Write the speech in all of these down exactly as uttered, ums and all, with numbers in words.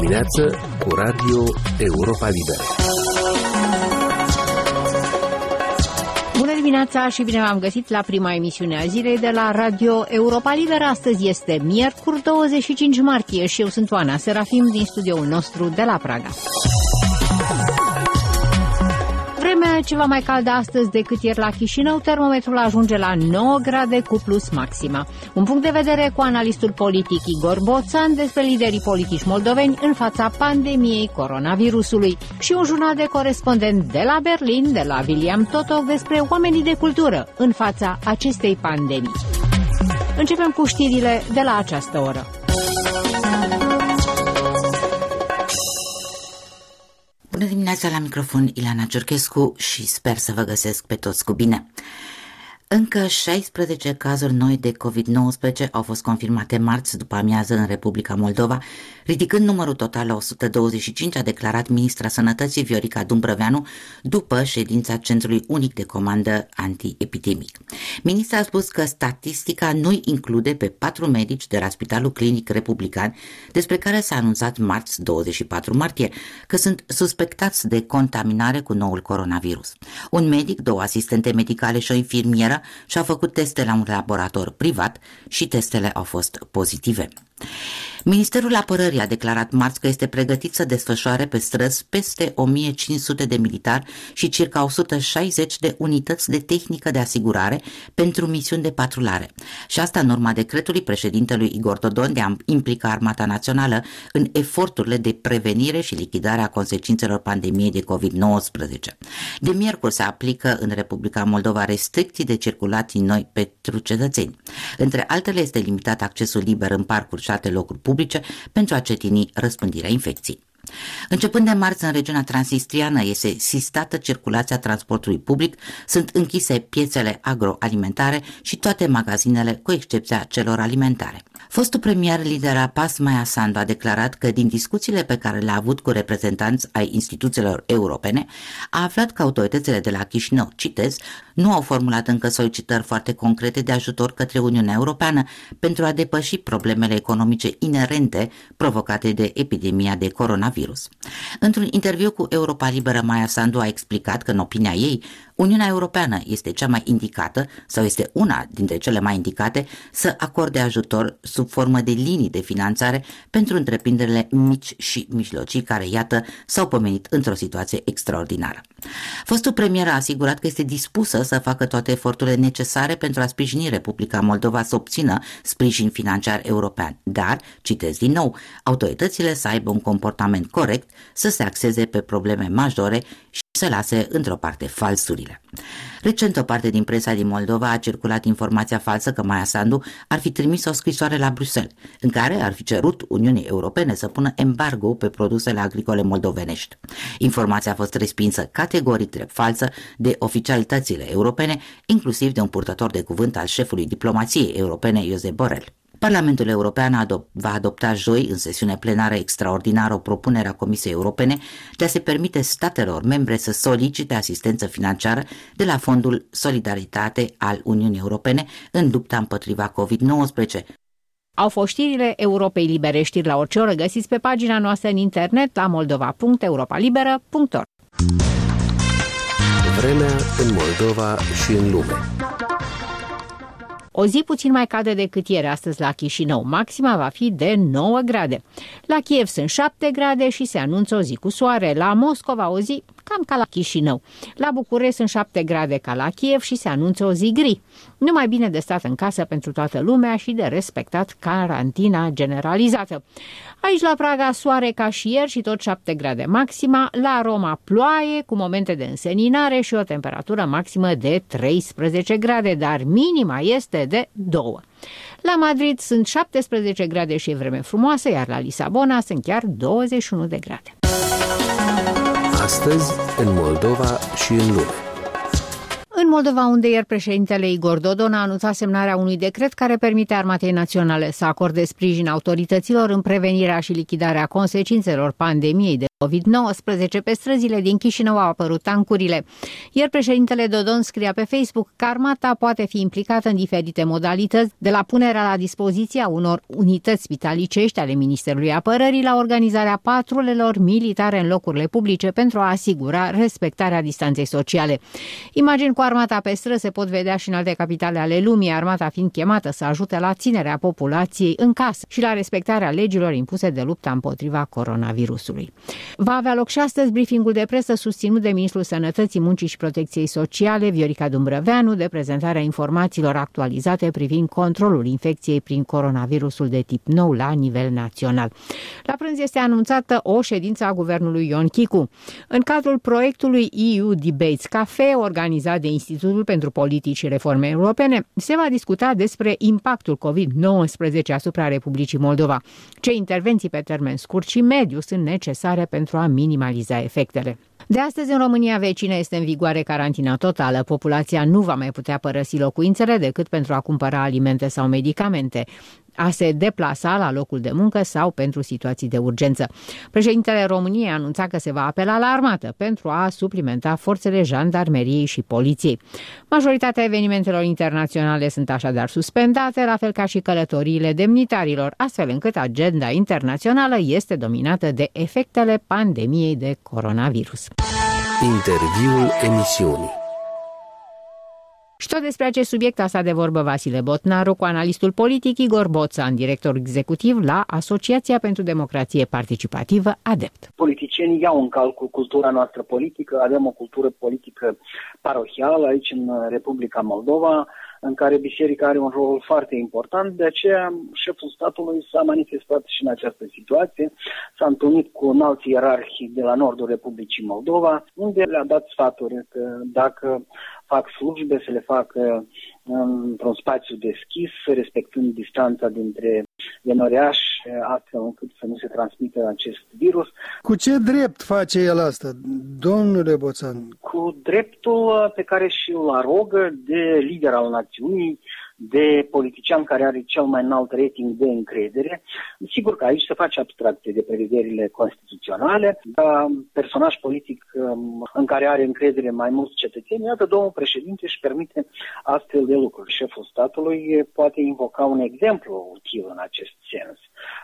dimineață cu Radio Europa Liberă. Bună dimineața și bine v-am găsit la prima emisiune a zilei de la Radio Europa Liberă. Astăzi este miercuri douăzeci și cinci martie și eu sunt Oana Serafim din studioul nostru de la Praga. Vremea ceva mai caldă astăzi decât ieri la Chișinău, termometrul ajunge la nouă grade cu plus maxima. Un punct de vedere cu analistul politic Igor Boțan despre liderii politici moldoveni în fața pandemiei coronavirusului și un jurnal de corespondent de la Berlin, de la William Totok, despre oamenii de cultură în fața acestei pandemii. Începem cu știrile de la această oră. Bună dimineața, la microfon Ileana Ciorchescu și sper să vă găsesc pe toți cu bine. Încă șaisprezece cazuri noi de covid nouăsprezece au fost confirmate marți după amiază în Republica Moldova, ridicând numărul total la o sută douăzeci și cinci, a declarat ministra Sănătății Viorica Dumbrăveanu după ședința Centrului Unic de Comandă Antiepidemic. Ministra a spus că statistica nu include pe patru medici de la Spitalul Clinic Republican, despre care s-a anunțat marți douăzeci și patru martie, că sunt suspectați de contaminare cu noul coronavirus. Un medic, două asistente medicale și o infirmieră și-au făcut teste la un laborator privat și testele au fost pozitive. Ministerul Apărării a declarat marți că este pregătit să desfășoare pe străzi peste o mie cinci sute de militari și circa o sută șaizeci de unități de tehnică de asigurare pentru misiuni de patrulare. Și asta în urma decretului președintelui Igor Dodon de a implica Armata Națională în eforturile de prevenire și lichidare a consecințelor pandemiei de covid nouăsprezece. De miercuri se aplică în Republica Moldova restricții de circulații noi pentru cetățeni. Între altele este limitat accesul liber în parcuri și alte locuri publice pentru a cetini răspândirea infecției. Începând de marți, în regiunea transnistriană este sistată circulația transportului public, sunt închise piețele agroalimentare și toate magazinele, cu excepția celor alimentare. Fostul premier lidera P A S Maia Sandu a declarat că din discuțiile pe care le-a avut cu reprezentanți ai instituțiilor europene, a aflat că autoritățile de la Chișinău, citez, nu au formulat încă solicitări foarte concrete de ajutor către Uniunea Europeană pentru a depăși problemele economice inerente provocate de epidemia de coronavirus. Într-un interviu cu Europa Liberă, Maia Sandu a explicat că, în opinia ei, Uniunea Europeană este cea mai indicată sau este una dintre cele mai indicate să acorde ajutor sub formă de linii de finanțare pentru întreprinderile mici și mijlocii care, iată, s-au pomenit într-o situație extraordinară. Fostul premier a asigurat că este dispusă să facă toate eforturile necesare pentru a sprijini Republica Moldova să obțină sprijin financiar european, dar, citez din nou, autoritățile să aibă un comportament corect, să se axeze pe probleme majore și să lase într-o parte falsurile. Recent, o parte din presa din Moldova a circulat informația falsă că Maia Sandu ar fi trimis o scrisoare la Bruxelles, în care ar fi cerut Uniunii Europene să pună embargo pe produsele agricole moldovenești. Informația a fost respinsă categoric drept falsă de oficialitățile europene, inclusiv de un purtător de cuvânt al șefului diplomației europene, Josep Borrell. Parlamentul European adop- va adopta joi, în sesiune plenară extraordinară, o propunere a Comisiei Europene de a se permite statelor membre să solicite asistență financiară de la Fondul Solidaritate al Uniunii Europene în lupta împotriva covid nouăsprezece. Au fost știrile Europei Libere. Știri la orice oră găsiți pe pagina noastră în internet la moldova punct europa liberă punct org. Vremea în Moldova și în lume. O zi puțin mai caldă decât ieri astăzi la Chișinău. Maxima va fi de nouă grade. La Kiev sunt șapte grade și se anunță o zi cu soare. La Moscova o zi cam ca la Chișinău. La București sunt șapte grade ca la Kiev și se anunță o zi gri. Numai bine de stat în casă pentru toată lumea și de respectat carantina generalizată. Aici la Praga soare ca și ieri și tot șapte grade maxima. La Roma ploaie cu momente de înseninare și o temperatură maximă de treisprezece grade, dar minima este de doi. La Madrid sunt șaptesprezece grade și e vreme frumoasă, iar la Lisabona sunt chiar douăzeci și unu de grade. Astăzi, în Moldova și în lume. În Moldova, unde ieri președintele Igor Dodon a anunțat semnarea unui decret care permite Armatei Naționale să acorde sprijin autorităților în prevenirea și lichidarea consecințelor pandemiei de covid nouăsprezece, pe străzile din Chișinău au apărut tancurile. Ieri președintele Dodon scria pe Facebook că armata poate fi implicată în diferite modalități, de la punerea la dispoziția unor unități spitalicești ale Ministerului Apărării la organizarea patrulelor militare în locurile publice pentru a asigura respectarea distanței sociale. Imagini cu armata pe străzi se pot vedea și în alte capitale ale lumii, armata fiind chemată să ajute la ținerea populației în casă și la respectarea legilor impuse de lupta împotriva coronavirusului. Va avea loc și astăzi briefingul de presă susținut de Ministrul Sănătății, Muncii și Protecției Sociale, Viorica Dumbrăveanu, de prezentarea informațiilor actualizate privind controlul infecției prin coronavirusul de tip nou la nivel național. La prânz este anunțată o ședință a guvernului Ion Chicu. În cadrul proiectului E U Debates Cafe, organizat de Institutul pentru Politici și Reforme Europene, se va discuta despre impactul covid nouăsprezece asupra Republicii Moldova. Ce intervenții pe termen scurt și mediu sunt necesare pentru a minimaliza efectele. De astăzi, în România vecină, este în vigoare carantina totală. Populația nu va mai putea părăsi locuințele decât pentru a cumpăra alimente sau medicamente, a se deplasa la locul de muncă sau pentru situații de urgență. Președintele României a anunțat că se va apela la armată pentru a suplimenta forțele jandarmeriei și poliției. Majoritatea evenimentelor internaționale sunt așadar suspendate, la fel ca și călătoriile demnitarilor, astfel încât agenda internațională este dominată de efectele pandemiei de coronavirus. Interviul emisiunii. Și tot despre acest subiect a stat de vorbă Vasile Botnaru cu analistul politic Igor Boțan, director executiv la Asociația pentru Democrație Participativă, ADEPT. Politicienii iau în calcul cultura noastră politică, avem o cultură politică parohială aici în Republica Moldova, în care biserica are un rol foarte important, de aceea șeful statului s-a manifestat și în această situație, s-a întâlnit cu înalți ierarhi de la nordul Republicii Moldova, unde le-a dat sfaturi că dacă fac slujbe, să le facă într-un spațiu deschis, respectând distanța dintre enoriași, astfel încât să nu se transmită acest virus. Cu ce drept face el asta, domnule Boțan? Cu dreptul pe care și-l arogă de lider al națiunii, de politician care are cel mai înalt rating de încredere. Sigur că aici se face abstracție de prevederile constituționale, dar personaj politic în care are încredere mai mulți cetățeni, iată, domnul președinte își permite astfel de lucruri. Șeful statului poate invoca un exemplu util în acest sens.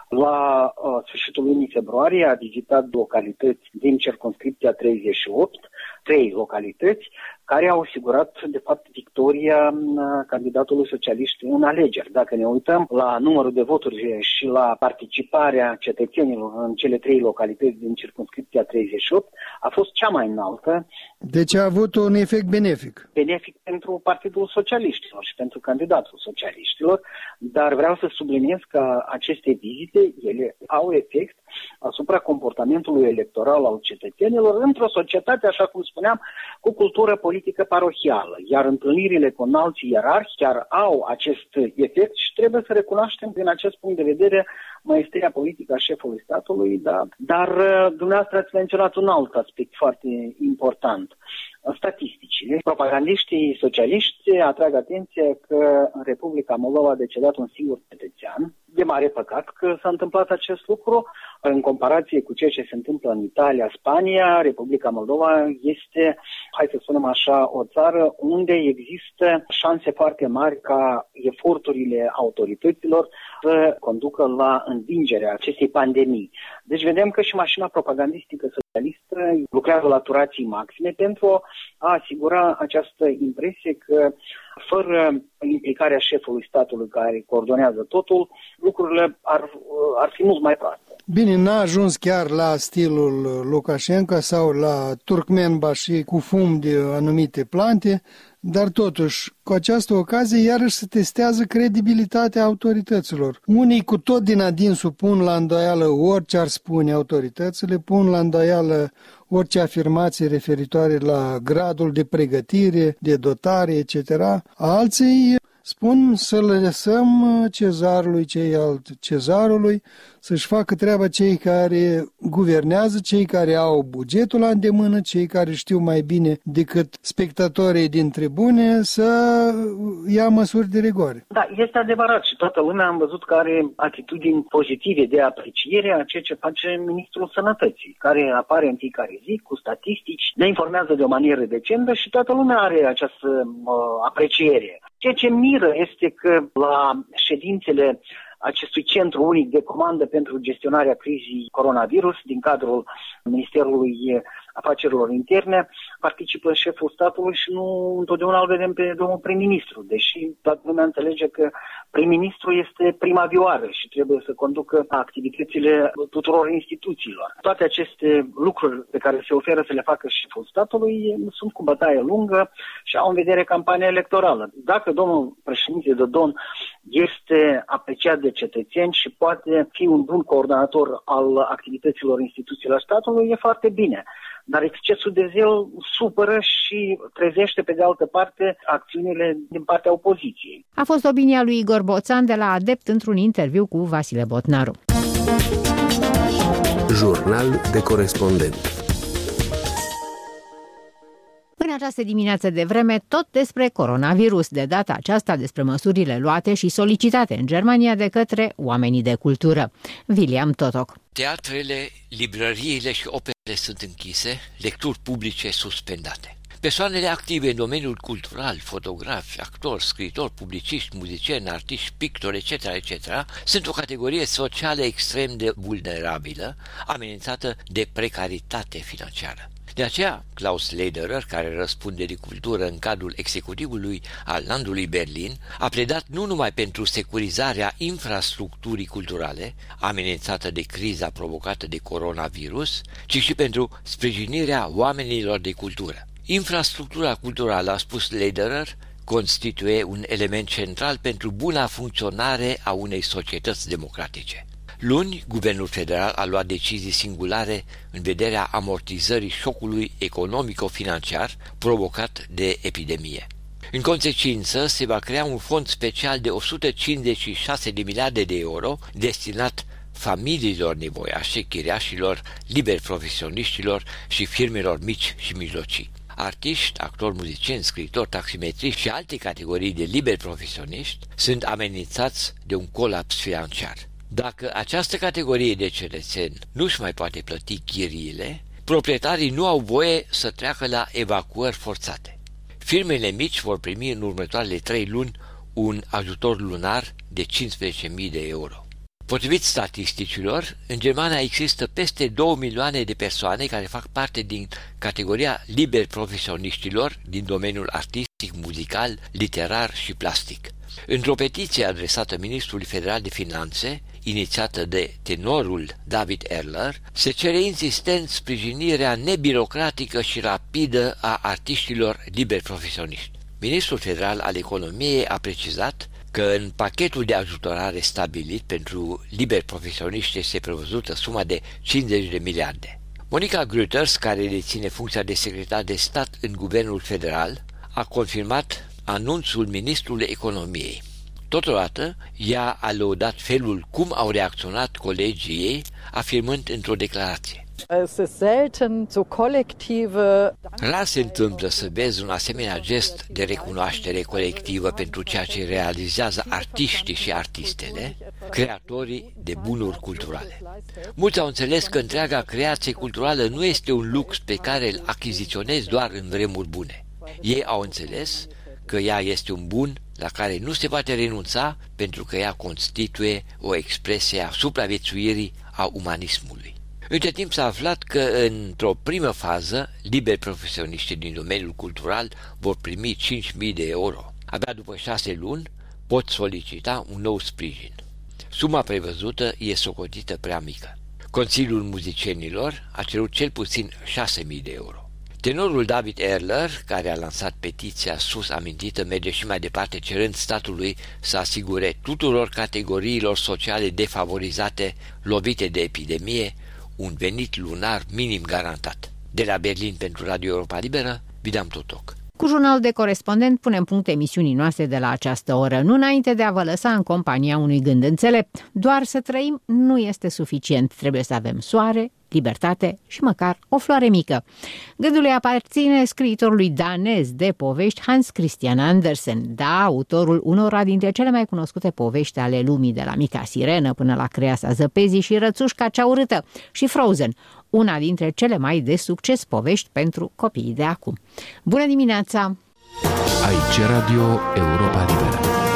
La uh, sfârșitul lunii februarie a vizitat localități din circumscripția treizeci și opt, trei localități, care au asigurat, de fapt, victoria candidatului socialist în alegeri. Dacă ne uităm la numărul de voturi și la participarea cetățenilor în cele trei localități din circumscripția treizeci și opt, a fost cea mai înaltă. Deci a avut un efect benefic. Benefic pentru Partidul Socialiștilor și pentru candidatul socialiștilor, dar vreau să subliniez că aceste vizite, ele au efect asupra comportamentului electoral al cetățenilor într-o societate, așa cum spuneam, cu cultură politică parohială. Iar întâlnirile cu înalți ierarhi chiar au acest efect și trebuie să recunoaștem din acest punct de vedere maestria politică a șefului statului, da? Dar dumneavoastră ați menționat un alt aspect foarte important. Statisticile. Propagandiștii socialiști atrag atenția că în Republica Moldova a decedat un singur cetățean. De mare păcat că s-a întâmplat acest lucru. În comparație cu ceea ce se întâmplă în Italia, Spania, Republica Moldova este, hai să spunem așa, o țară unde există șanse foarte mari ca eforturile autorităților să conducă la învingerea acestei pandemii. Deci vedem că și mașina propagandistică socialistă lucrează la turații maxime pentru a asigura această impresie că fără implicarea șefului statului care coordonează totul, lucrurile ar, ar fi mult mai proaste. Bine, n-a ajuns chiar la stilul Lukashenko sau la Turkmenbashi cu fum de anumite plante, dar totuși, cu această ocazie, iarăși se testează credibilitatea autorităților. Unii cu tot din adinsul pun la îndoială orice ar spune autoritățile, pun la îndoială orice afirmație referitoare la gradul de pregătire, de dotare, et cetera. Alții spun să le lăsăm cezarului ceilalți cezarului, să-și facă treaba cei care guvernează, cei care au bugetul la îndemână, cei care știu mai bine decât spectatorii din tribune să ia măsuri de rigoare. Da, este adevărat și toată lumea am văzut că are atitudini pozitive de apreciere a ceea ce face Ministrul Sănătății, care apare în fiecare zi cu statistici, ne informează de o manieră decentă și toată lumea are această uh, apreciere. Ceea ce miră este că la ședințele acestui centru unic de comandă pentru gestionarea crizei coronavirus din cadrul Ministerului Afacerilor Interne participă șeful statului și nu întotdeauna îl vedem pe domnul prim-ministru, deși toată lumea înțelege că prim-ministru este prima vioară și trebuie să conducă activitățile tuturor instituțiilor. Toate aceste lucruri pe care se oferă să le facă șeful statului sunt cu bătaie lungă și au în vedere campania electorală. Dacă domnul președinte Dodon este apreciat de cetățeni și poate fi un bun coordonator al activităților instituțiilor statului, e foarte bine. Dar excesul de zel supără și trezește, pe de altă parte, acțiunile din partea opoziției. A fost opinia lui Igor Boțan de la Adept într-un interviu cu Vasile Botnaru. Jurnal de corespondent. În această dimineață de vreme, tot despre coronavirus, de data aceasta despre măsurile luate și solicitate în Germania de către oamenii de cultură. William Totoc. Teatrele, librăriile și operele sunt închise, lecturi publice suspendate. Persoanele active în domeniul cultural, fotografi, actori, scriitori, publiciști, muzicieni, artiști, pictori, et cetera, et cetera, sunt o categorie socială extrem de vulnerabilă, amenințată de precaritate financiară. De aceea, Klaus Lederer, care răspunde de cultură în cadrul executivului al landului Berlin, a pledat nu numai pentru securizarea infrastructurii culturale, amenințată de criza provocată de coronavirus, ci și pentru sprijinirea oamenilor de cultură. Infrastructura culturală, a spus Lederer, constituie un element central pentru buna funcționare a unei societăți democratice. Luni, guvernul federal a luat decizii singulare în vederea amortizării șocului economico-financiar provocat de epidemie. În consecință, se va crea un fond special de o sută cincizeci și șase de miliarde de euro destinat familiilor nevoiașe, chiriașilor, liberi profesioniștilor și firmelor mici și mijlocii. Artiști, actori, muzicieni, scriitori, taximetriști și alte categorii de liberi profesioniști sunt amenințați de un colaps financiar. Dacă această categorie de cetățeni nu-și mai poate plăti chiriile, proprietarii nu au voie să treacă la evacuări forțate. Firmele mici vor primi în următoarele trei luni un ajutor lunar de cincisprezece mii de euro. Potrivit statisticilor, în Germania există peste două milioane de persoane care fac parte din categoria liberi profesioniștilor din domeniul artistic, muzical, literar și plastic. Într-o petiție adresată Ministrului Federal de Finanțe, inițiată de tenorul David Erler, se cere insistent sprijinirea nebirocratică și rapidă a artiștilor liberi profesioniști. Ministrul Federal al Economiei a precizat că în pachetul de ajutorare stabilit pentru liberi profesioniști este prevăzută suma de cincizeci de miliarde. Monica Grütters, care deține funcția de secretar de stat în guvernul federal, a confirmat anunțul ministrului economiei. Totodată, ea a lăudat felul cum au reacționat colegii ei, afirmând într-o declarație: rar se întâmplă să vezi un asemenea gest de recunoaștere colectivă pentru ceea ce realizează artiștii și artistele, creatorii de bunuri culturale. Mulți au înțeles că întreaga creație culturală nu este un lux pe care îl achiziționezi doar în vremuri bune. Ei au înțeles că ea este un bun la care nu se poate renunța pentru că ea constituie o expresie a supraviețuirii a umanismului. Între timp s-a aflat că, într-o primă fază, liberi profesioniști din domeniul cultural vor primi cinci mii de euro. Abia după șase luni pot solicita un nou sprijin. Suma prevăzută e socotită prea mică. Consiliul Muzicienilor a cerut cel puțin șase mii de euro. Tenorul David Erler, care a lansat petiția sus amintită, merge și mai departe, cerând statului să asigure tuturor categoriilor sociale defavorizate lovite de epidemie un venit lunar minim garantat. De la Berlin pentru Radio Europa Liberă, William Totoc. Cu jurnalul de corespondent punem punct emisiunii noastre de la această oră, nu înainte de a vă lăsa în compania unui gând înțelept. Doar să trăim nu este suficient, trebuie să avem soare, libertate și măcar o floare mică. Gândul îi aparține scriitorului danez de povești Hans Christian Andersen, da, autorul unora dintre cele mai cunoscute povești ale lumii, de la Mica Sirenă până la Creasa Zăpezii și Rățușca cea urâtă și Frozen, una dintre cele mai de succes povești pentru copiii de acum. Bună dimineața! Aici Radio Europa Liberă.